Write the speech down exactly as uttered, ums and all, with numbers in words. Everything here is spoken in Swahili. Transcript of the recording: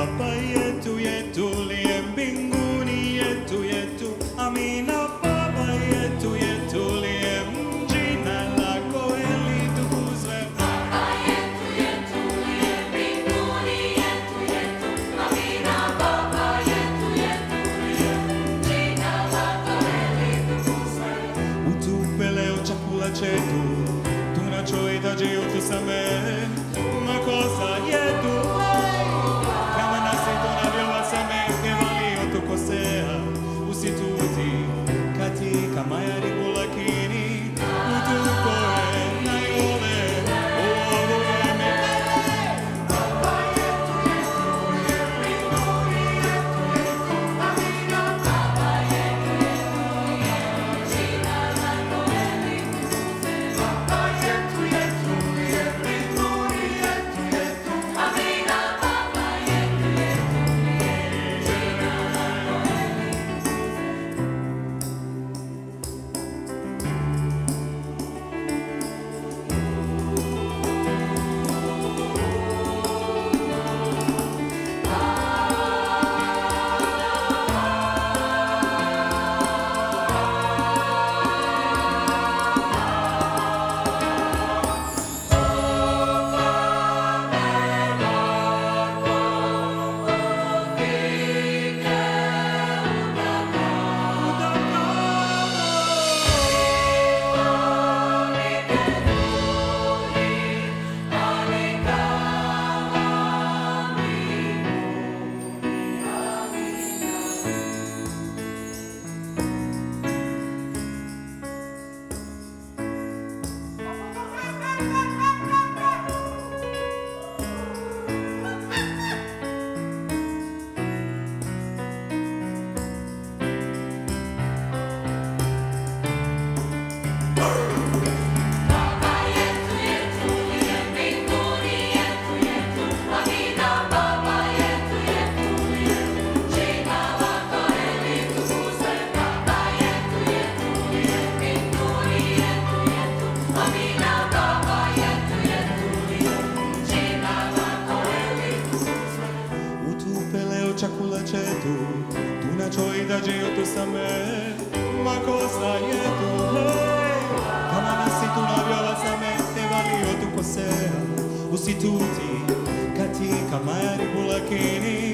Baba yetu yetu liye mbinguni, yetu yetu. Amina. Baba yetu yetu liye, jina lako litukuzwe. Baba yetu yetu liye mbinguni, yetu yetu. Amina. Baba yetu yetu liye, jina lako litukuzwe. Utupe leo chakula chetu, tunachohitaji utusamehe makosa yetu, kama nasi tunavyowasamehe waliotukosea, usitutie katika majaribu, lakini utuokoe na yule ovu. Baba yetu yetu liye mbinguni, yetu yetu. Amina. Baba yetu yetu liye, jina lako litukuzwe. Baba yetu yetu liye mbinguni, yetu yetu. Amina. Baba yetu yetu liye, jina lako Baba yetu yetu liye mbinguni, yetu yetu. Amina. Baba yetu yetu liye, jina lako litukuzwe. Baba yetu yetu liye mbinguni, yetu yetu. Amina. Baba yetu yetu liye, jina lako litukuzwe. Utupe leo chakula chetu, tunachohitaji utusamehe makosa yetu, kama nasi tunavyowasamehe waliotukosea, usitutie katika majaribu, lakini